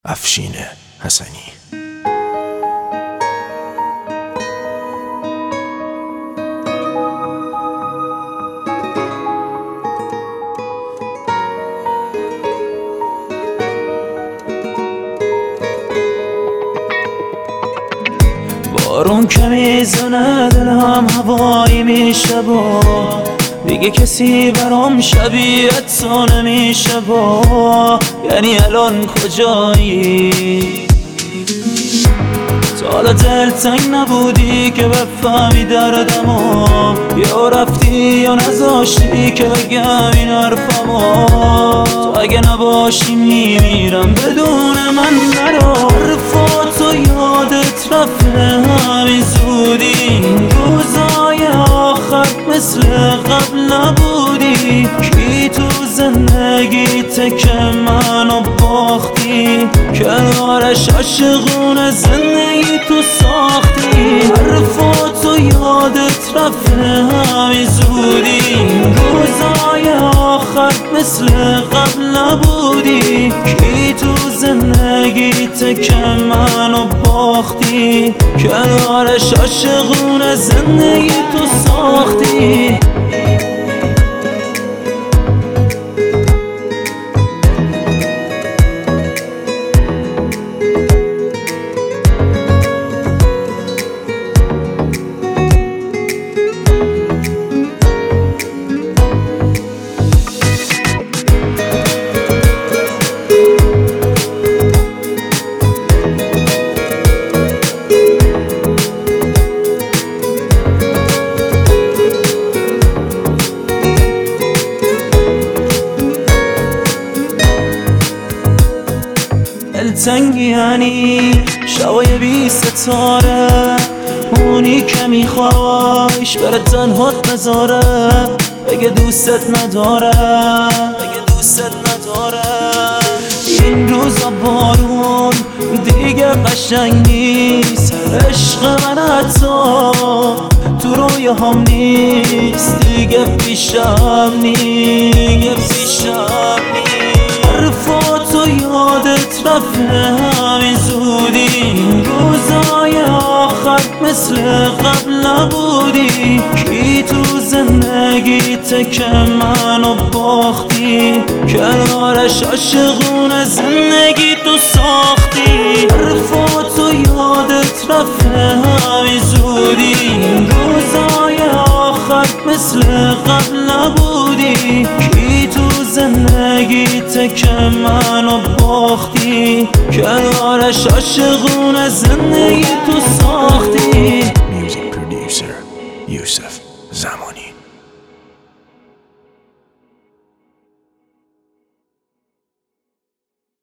افشین حسنی. بارون که میزنه دلم هوایی میشه با دیگه کسی برام شبیه تو نمیشه با یعنی الان کجایی؟ تا حالا دلتنگ نبودی که بفهمی دردمو، یا رفتی یا نذاشتی که بگم این حرفمو. تو اگه نباشی میمیرم بدون من نرو. حرفاتو یادت رفته همین زودی، این روزای آخر مثل قبل نبودی. کی تو زندگیت که منو باختی، کنارش عاشقونه زندگی تو ساختی. حرفاتو یادت رفته همین زودی، این روزای آخر مثل قبل نبودی. کی تو زندگیت که منو باختی، کنارش عاشقونه زندگی تو ساختی. دلتنگی یعنی شبای بی ستاره، اونی که میخوایش بره تنهات نذاره. بگه دوستت نداره، بگه دوستت نداره. این روزا بارون دیگه قشنگ نیست، عشق من حتی تو روی هم نیست. دیگه پیشم نیست. حرفاتو یادت رفته همین زودی، این روزای آخر مثل قبل نبودی. کی تو زندگیت که منو باختی، کنارش عاشقونه زندگی تو ساختی. حرفاتو یادت رفته همین زودی، این روزای آخر مثل قبل نبودی. کی تو زندگیت که منو باختی، کنارش عاشقونه زندگی تو ساختی. Music producer Yusuf Zamani.